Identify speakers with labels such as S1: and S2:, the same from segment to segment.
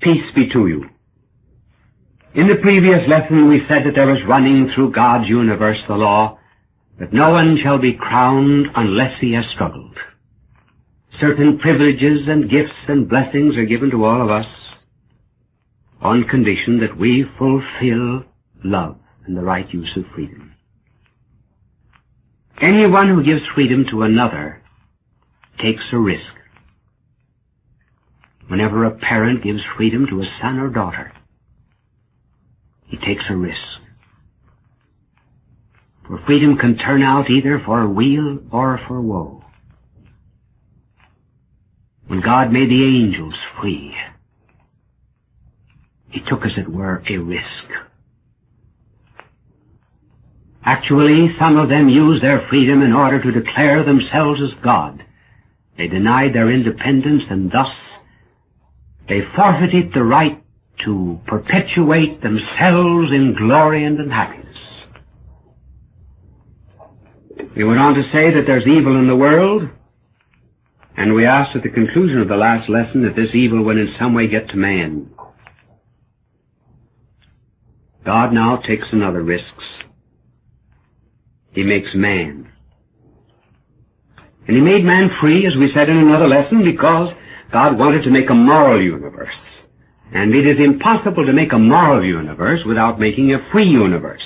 S1: Peace be to you. In the previous lesson we said that there is running through God's universe the law that no one shall be crowned unless he has struggled. Certain privileges and gifts and blessings are given to all of us on condition that we fulfill love and the right use of freedom. Anyone who gives freedom to another takes a risk. Whenever a parent gives freedom to a son or daughter, he takes a risk. For freedom can turn out either for weal or for woe. When God made the angels free, he took, as it were, a risk. Actually, some of them used their freedom in order to declare themselves as God. They denied their independence, and thus they forfeited the right to perpetuate themselves in glory and in happiness. We went on to say that there's evil in the world, and we asked at the conclusion of the last lesson that this evil would in some way get to man. God now takes another risk. He makes man. And he made man free, as we said in another lesson, because God wanted to make a moral universe. And it is impossible to make a moral universe without making a free universe.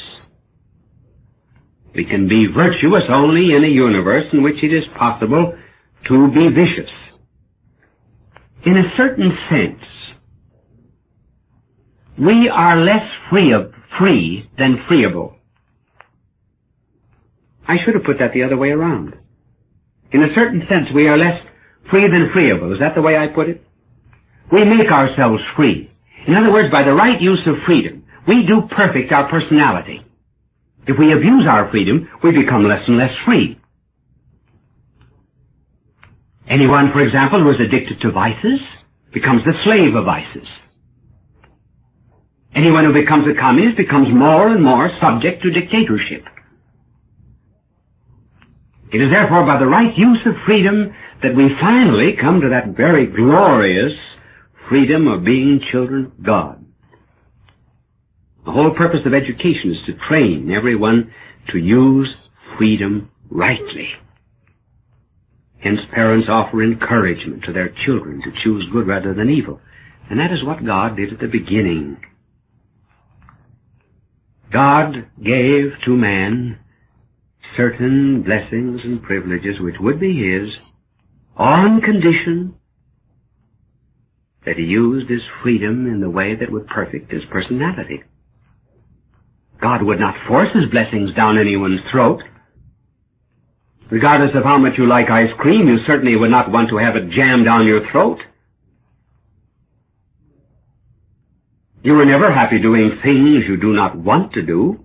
S1: We can be virtuous only in a universe in which it is possible to be vicious. In a certain sense, we are less free than freeable. I should have put that the other way around. In a certain sense, we are less free than freeable. Is that the way I put it? We make ourselves free. In other words, by the right use of freedom, we do perfect our personality. If we abuse our freedom, we become less and less free. Anyone, for example, who is addicted to vices becomes the slave of vices. Anyone who becomes a communist becomes more and more subject to dictatorship. It is therefore by the right use of freedom that we finally come to that very glorious freedom of being children of God. The whole purpose of education is to train everyone to use freedom rightly. Hence parents offer encouragement to their children to choose good rather than evil. And that is what God did at the beginning. God gave to man certain blessings and privileges which would be his on condition that he used his freedom in the way that would perfect his personality. God would not force his blessings down anyone's throat. Regardless of how much you like ice cream, you certainly would not want to have it jammed down your throat. You are never happy doing things you do not want to do.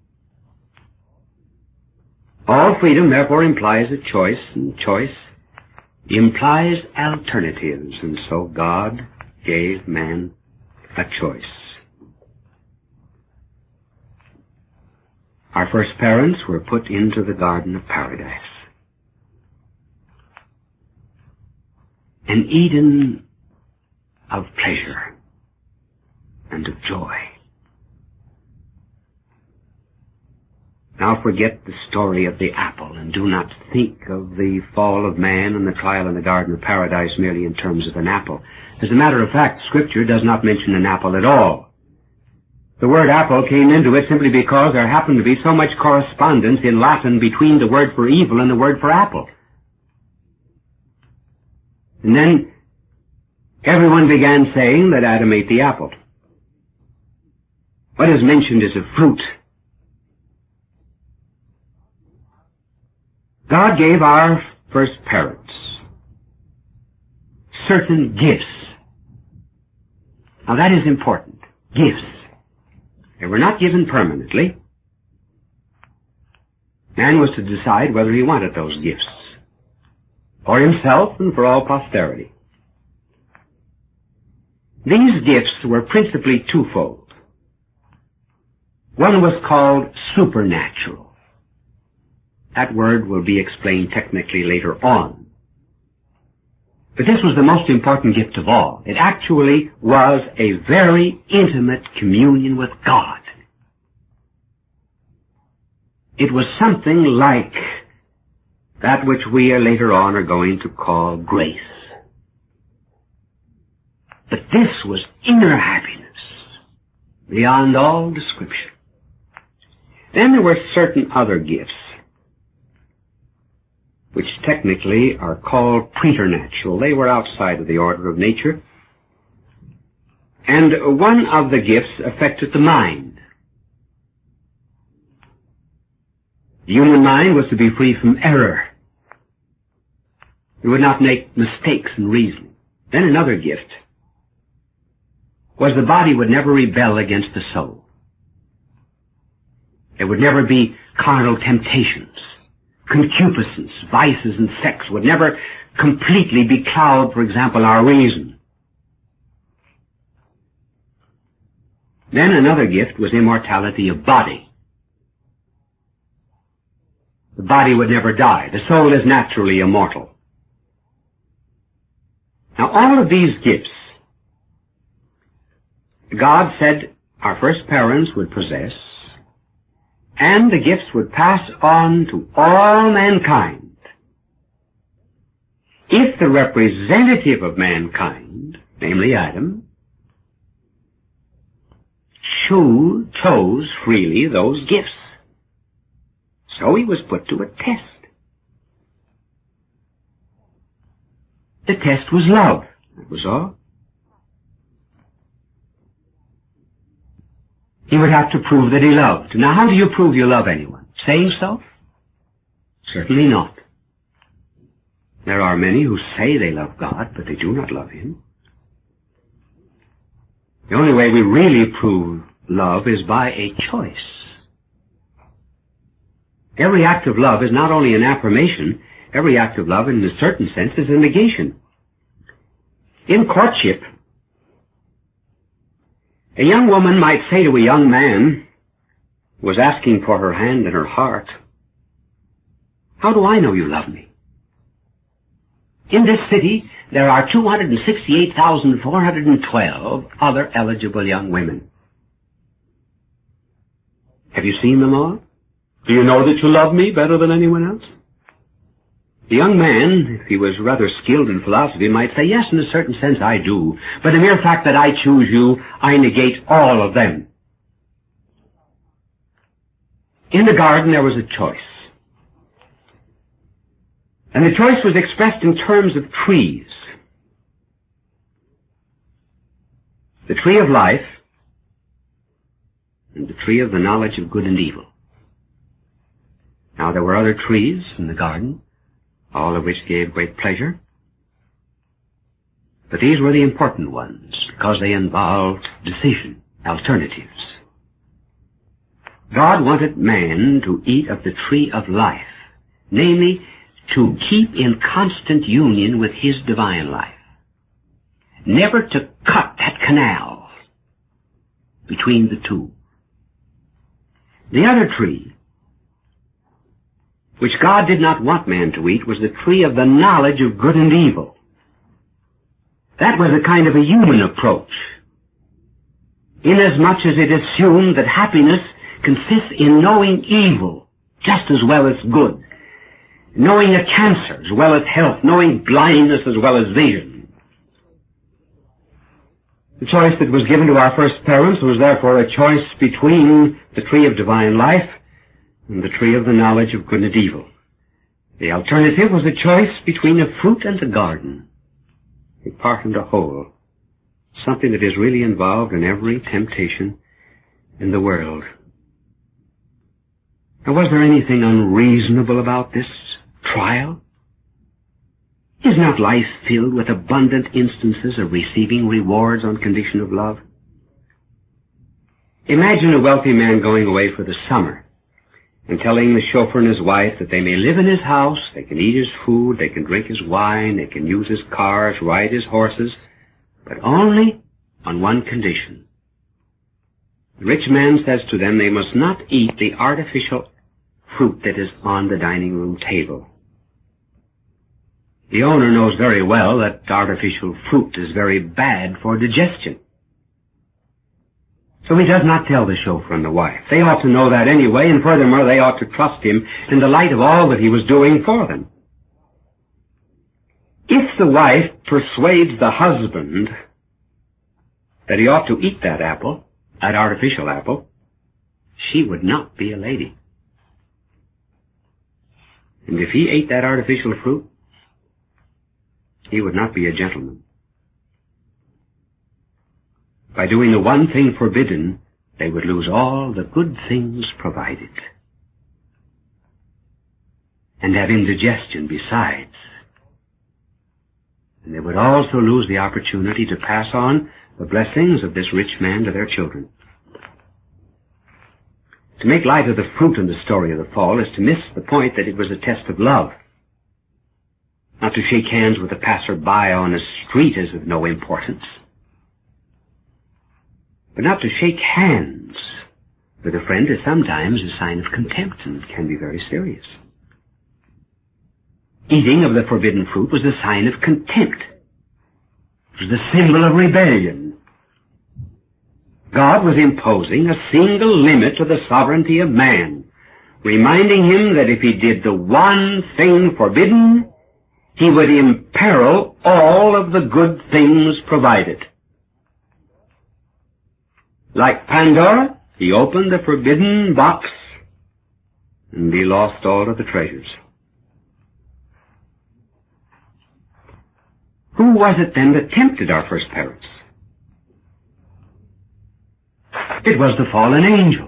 S1: All freedom, therefore, implies a choice, and choice implies alternatives, and so God gave man a choice. Our first parents were put into the Garden of Paradise, an Eden of pleasure and of joy. Now forget the story of the apple, and do not think of the fall of man and the trial in the Garden of Paradise merely in terms of an apple. As a matter of fact, Scripture does not mention an apple at all. The word apple came into it simply because there happened to be so much correspondence in Latin between the word for evil and the word for apple. And then everyone began saying that Adam ate the apple. What is mentioned is a fruit. God gave our first parents certain gifts. Now that is important. Gifts. They were not given permanently. Man was to decide whether he wanted those gifts for himself and for all posterity. These gifts were principally twofold. One was called supernatural. That word will be explained technically later on. But this was the most important gift of all. It actually was a very intimate communion with God. It was something like that which we later on are going to call grace. But this was inner happiness beyond all description. Then there were certain other gifts, which technically are called preternatural. They were outside of the order of nature. And one of the gifts affected the mind. The human mind was to be free from error. It would not make mistakes in reasoning. Then another gift was the body would never rebel against the soul. There would never be carnal temptations. Concupiscence, vices, and sex would never completely becloud, for example, our reason. Then another gift was immortality of body. The body would never die. The soul is naturally immortal. Now all of these gifts, God said our first parents would possess, and the gifts would pass on to all mankind if the representative of mankind, namely Adam, chose freely those gifts. So he was put to a test. The test was love. That was all. He would have to prove that he loved. Now, how do you prove you love anyone? Saying so? Certainly not. There are many who say they love God, but they do not love Him. The only way we really prove love is by a choice. Every act of love is not only an affirmation, every act of love, in a certain sense, is a negation. In courtship, a young woman might say to a young man who was asking for her hand and her heart, "How do I know you love me? In this city, there are 268,412 other eligible young women. Have you seen them all? Do you know that you love me better than anyone else?" The young man, if he was rather skilled in philosophy, might say, "Yes, in a certain sense I do. But the mere fact that I choose you, I negate all of them." In the garden there was a choice. And the choice was expressed in terms of trees. The tree of life and the tree of the knowledge of good and evil. Now there were other trees in the garden, all of which gave great pleasure. But these were the important ones, because they involved decision, alternatives. God wanted man to eat of the tree of life, namely, to keep in constant union with His divine life. Never to cut that canal between the two. The other tree, which God did not want man to eat, was the tree of the knowledge of good and evil. That was a kind of a human approach, inasmuch as it assumed that happiness consists in knowing evil just as well as good, knowing a cancer as well as health, knowing blindness as well as vision. The choice that was given to our first parents was therefore a choice between the tree of divine life and the tree of the knowledge of good and evil. The alternative was a choice between a fruit and a garden, a part and a whole, something that is really involved in every temptation in the world. Now, was there anything unreasonable about this trial? Is not life filled with abundant instances of receiving rewards on condition of love? Imagine a wealthy man going away for the summer and telling the chauffeur and his wife that they may live in his house, they can eat his food, they can drink his wine, they can use his cars, ride his horses, but only on one condition. The rich man says to them they must not eat the artificial fruit that is on the dining room table. The owner knows very well that artificial fruit is very bad for digestion. So he does not tell the chauffeur and the wife. They ought to know that anyway, and furthermore, they ought to trust him in the light of all that he was doing for them. If the wife persuades the husband that he ought to eat that apple, that artificial apple, she would not be a lady. And if he ate that artificial fruit, he would not be a gentleman. By doing the one thing forbidden, they would lose all the good things provided, and have indigestion besides. And they would also lose the opportunity to pass on the blessings of this rich man to their children. To make light of the fruit in the story of the fall is to miss the point that it was a test of love. Not to shake hands with a passer-by on a street is of no importance. But not to shake hands with a friend is sometimes a sign of contempt and can be very serious. Eating of the forbidden fruit was a sign of contempt. It was a symbol of rebellion. God was imposing a single limit to the sovereignty of man, reminding him that if he did the one thing forbidden, he would imperil all of the good things provided. Like Pandora, he opened the forbidden box, and he lost all of the treasures. Who was it then that tempted our first parents? It was the fallen angel.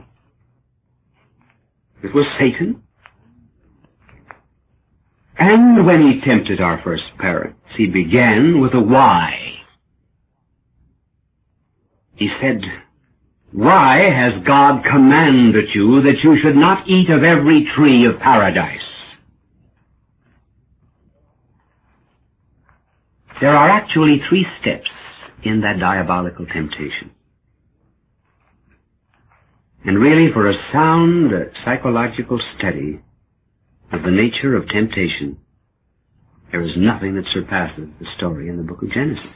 S1: It was Satan. And when he tempted our first parents, he began with a why. He said, "Why has God commanded you that you should not eat of every tree of paradise?" There are actually 3 steps in that diabolical temptation. And really, for a sound psychological study of the nature of temptation, there is nothing that surpasses the story in the book of Genesis.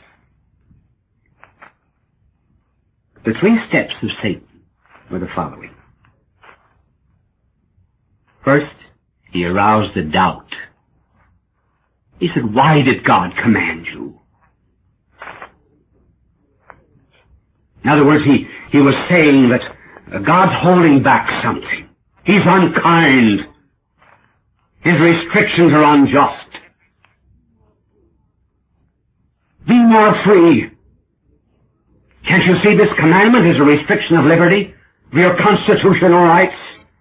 S1: The 3 steps of Satan were the following. First, he aroused a doubt. He said, "Why did God command you?" In other words, he was saying that God's holding back something. He's unkind. His restrictions are unjust. Be more free. Can't you see this commandment is a restriction of liberty, of your constitutional rights?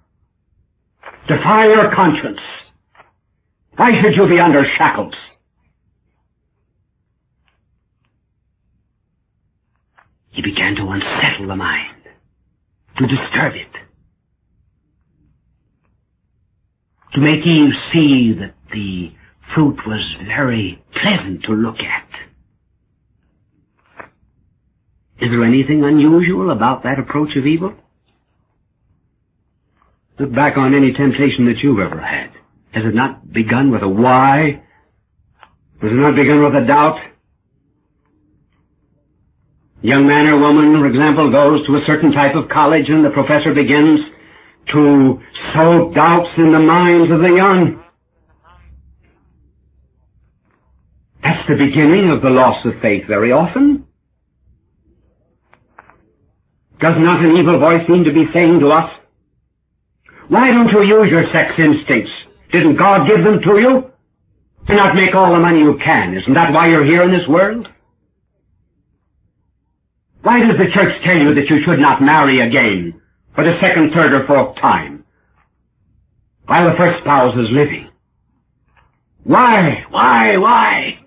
S1: Defy your conscience. Why should you be under shackles? He began to unsettle the mind, to disturb it, to make Eve see that the fruit was very pleasant to look at. Is there anything unusual about that approach of evil? Look back on any temptation that you've ever had. Has it not begun with a why? Has it not begun with a doubt? A young man or woman, for example, goes to a certain type of college and the professor begins to sow doubts in the minds of the young. That's the beginning of the loss of faith very often. Does not an evil voice seem to be saying to us, "Why don't you use your sex instincts? Didn't God give them to you? Do not make all the money you can. Isn't that why you're here in this world? Why does the church tell you that you should not marry again for the 2nd, 3rd, or 4th time while the first spouse is living? Why?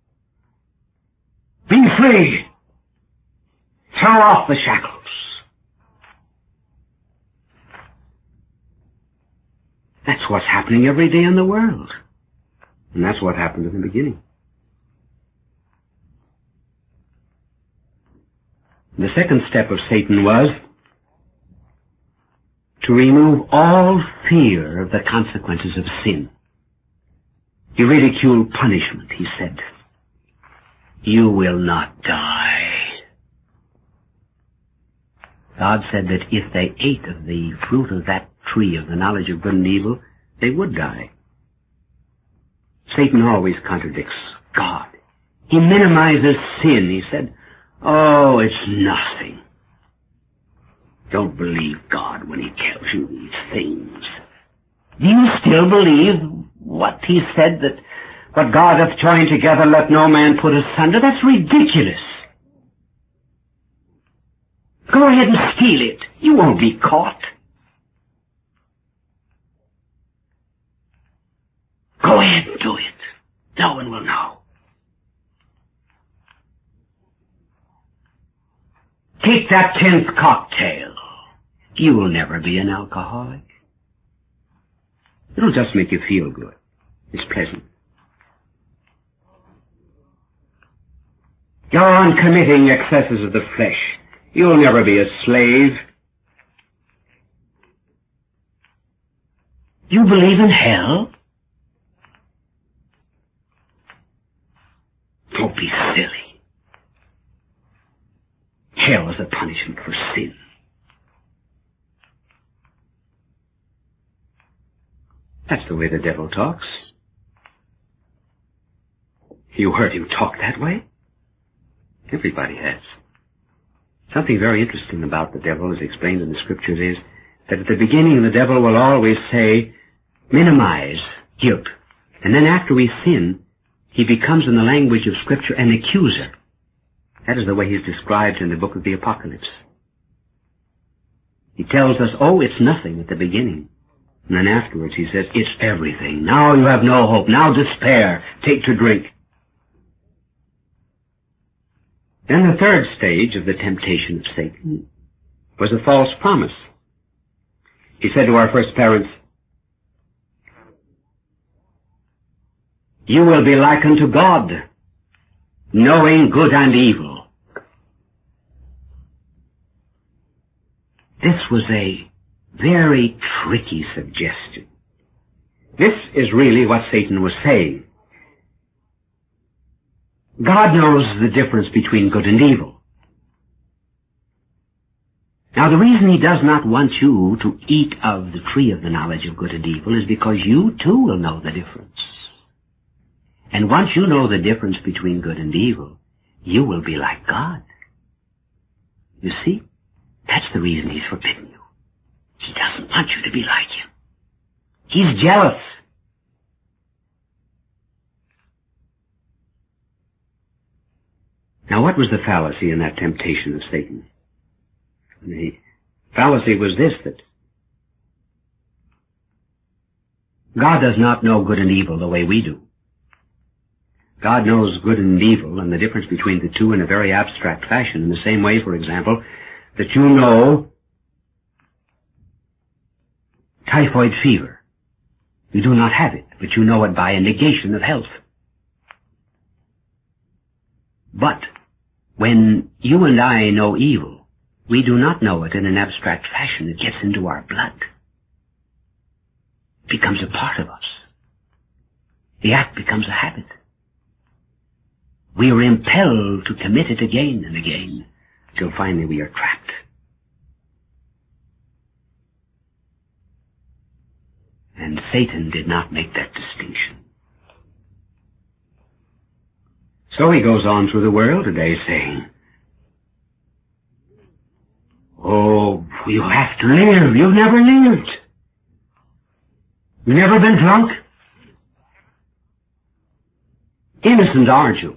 S1: Be free. Throw off the shackles." That's what's happening every day in the world. And that's what happened in the beginning. The second step of Satan was to remove all fear of the consequences of sin. He ridiculed punishment. He said, "You will not die." God said that if they ate of the fruit of that tree of the knowledge of good and evil, they would die. Satan always contradicts God. He minimizes sin. He said, "Oh, it's nothing." Don't believe God when he tells you these things. Do you still believe what he said, that what God hath joined together, let no man put asunder? That's ridiculous. Go ahead and steal it. You won't be caught. Go ahead and do it. No one will know. Take that 10th cocktail. You will never be an alcoholic. It'll just make you feel good. It's pleasant. Go on committing excesses of the flesh. You'll never be a slave. You believe in hell? Don't be silly. Hell is a punishment for sin. That's the way the devil talks. You heard him talk that way? Everybody has. Something very interesting about the devil, as explained in the Scriptures, is that at the beginning the devil will always say, minimize guilt. And then after we sin, he becomes, in the language of Scripture, an accuser. That is the way he's described in the book of the Apocalypse. He tells us, oh, it's nothing at the beginning. And then afterwards he says, it's everything. Now you have no hope. Now despair. Take to drink. Then the third stage of the temptation of Satan was a false promise. He said to our first parents, you will be like unto God, knowing good and evil. This was a very tricky suggestion. This is really what Satan was saying. God knows the difference between good and evil. Now, the reason he does not want you to eat of the tree of the knowledge of good and evil is because you too will know the difference. And once you know the difference between good and evil, you will be like God. You see? That's the reason he's forbidden you. He doesn't want you to be like him. He's jealous. Now, what was the fallacy in that temptation of Satan? The fallacy was this, that God does not know good and evil the way we do. God knows good and evil and the difference between the two in a very abstract fashion. In the same way, for example, that you know typhoid fever. You do not have it, but you know it by a negation of health. But when you and I know evil, we do not know it in an abstract fashion. It gets into our blood. It becomes a part of us. The act becomes a habit. We are impelled to commit it again and again, till finally we are trapped. And Satan did not make that distinction. So he goes on through the world today saying, oh, you have to live. You've never lived. You've never been drunk. Innocent, aren't you?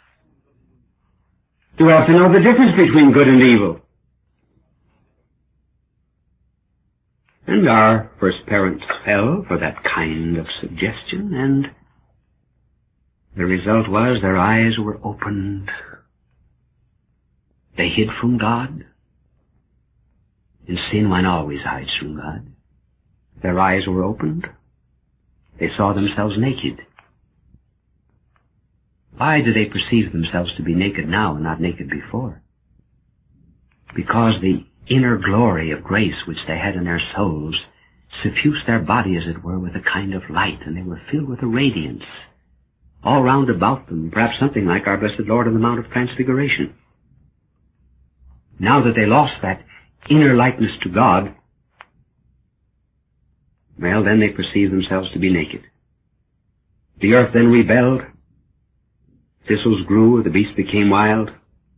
S1: You have to know the difference between good and evil. And our first parents fell for that kind of suggestion, and the result was their eyes were opened. They hid from God. And sin, one always hides from God. Their eyes were opened. They saw themselves naked. Why do they perceive themselves to be naked now and not naked before? Because the inner glory of grace which they had in their souls suffused their body, as it were, with a kind of light, and they were filled with a radiance all round about them, perhaps something like our blessed Lord on the Mount of Transfiguration. Now that they lost that inner likeness to God, well, then they perceived themselves to be naked. The earth then rebelled. Thistles grew, the beast became wild.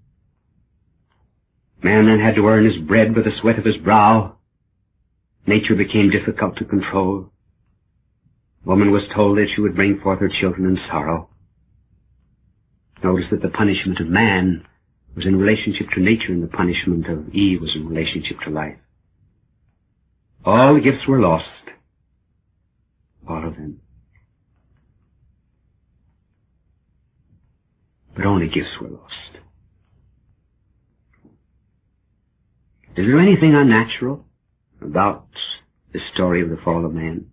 S1: Man then had to earn his bread with the sweat of his brow. Nature became difficult to control. Woman was told that she would bring forth her children in sorrow. Notice that the punishment of man was in relationship to nature, and the punishment of Eve was in relationship to life. All the gifts were lost. All of them. But only gifts were lost. Is there anything unnatural about the story of the fall of man?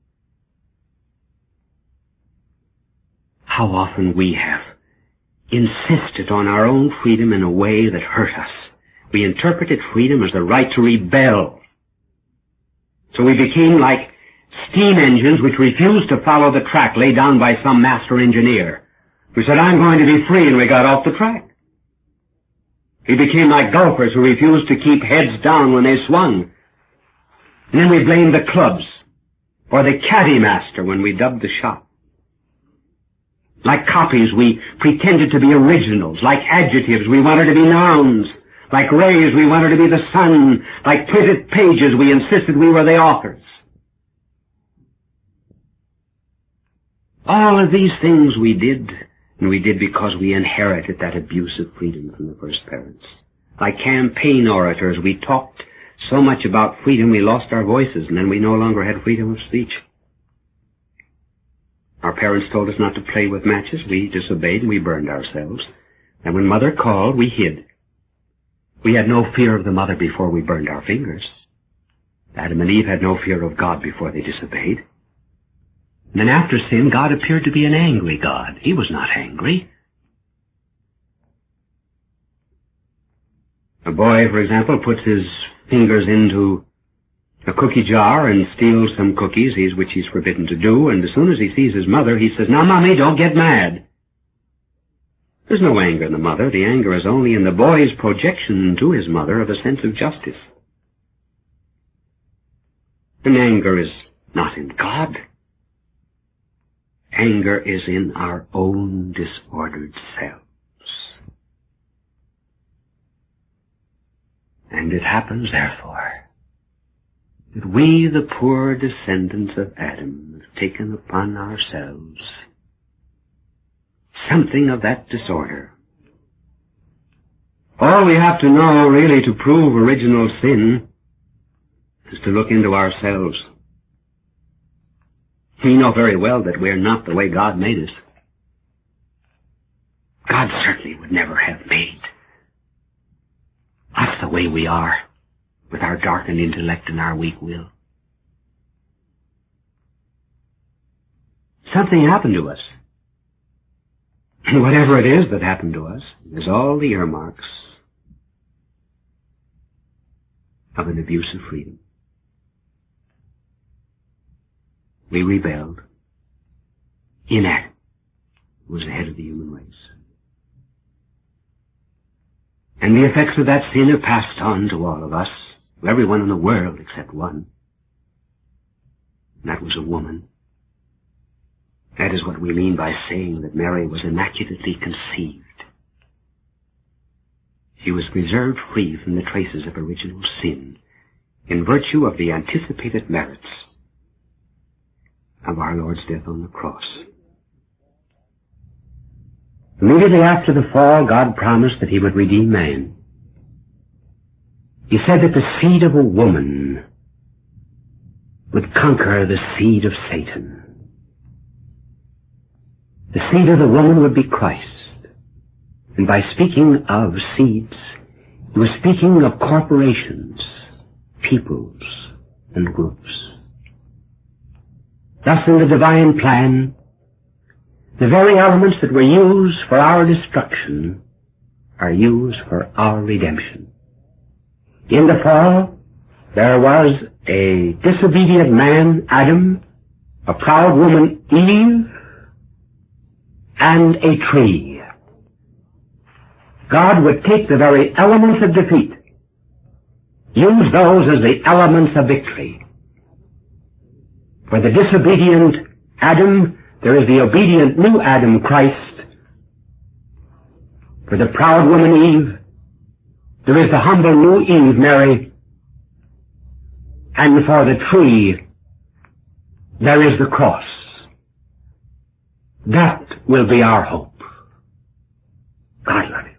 S1: How often we have insisted on our own freedom in a way that hurt us. We interpreted freedom as the right to rebel. So we became like steam engines which refused to follow the track laid down by some master engineer. We said, I'm going to be free, and we got off the track. We became like golfers who refused to keep heads down when they swung. And then we blamed the clubs or the caddy master when we dubbed the shot. Like copies, we pretended to be originals. Like adjectives, we wanted to be nouns. Like rays, we wanted to be the sun. Like printed pages, we insisted we were the authors. All of these things we did, and we did because we inherited that abuse of freedom from the first parents. Like campaign orators, we talked so much about freedom we lost our voices, and then we no longer had freedom of speech. Our parents told us not to play with matches. We disobeyed and we burned ourselves. And when Mother called, we hid. We had no fear of the mother before we burned our fingers. Adam and Eve had no fear of God before they disobeyed. And then after sin, God appeared to be an angry God. He was not angry. A boy, for example, puts his fingers into a cookie jar and steals some cookies, which he's forbidden to do, and as soon as he sees his mother, he says, "Now, Mommy, don't get mad." There's no anger in the mother. The anger is only in the boy's projection to his mother of a sense of justice. And anger is not in God. Anger is in our own disordered selves. And it happens, therefore, that we, the poor descendants of Adam, have taken upon ourselves something of that disorder. All we have to know, really, to prove original sin is to look into ourselves. We know very well that we're not the way God made us. God certainly would never have made us the way we are, with our darkened intellect and our weak will. Something happened to us. And whatever it is that happened to us is all the earmarks of an abuse of freedom. We rebelled in Adam, who was the head of the human race. And the effects of that sin have passed on to all of us, to everyone in the world except one. And that was a woman. That is what we mean by saying that Mary was immaculately conceived. She was preserved free from the traces of original sin in virtue of the anticipated merits of our Lord's death on the cross. Immediately after the fall, God promised that He would redeem man. He said that the seed of a woman would conquer the seed of Satan. The seed of the woman would be Christ. And by speaking of seeds, He was speaking of corporations, peoples, and groups. Thus, in the divine plan, the very elements that were used for our destruction are used for our redemption. In the fall, There was a disobedient man, Adam, a proud woman, Eve, and a tree. God would take the very elements of defeat, use those as the elements of victory. For the disobedient Adam, there is the obedient new Adam, Christ. For the proud woman, Eve, there is the humble new Eve, Mary. And for the tree, there is the cross. That will be our hope. God love you.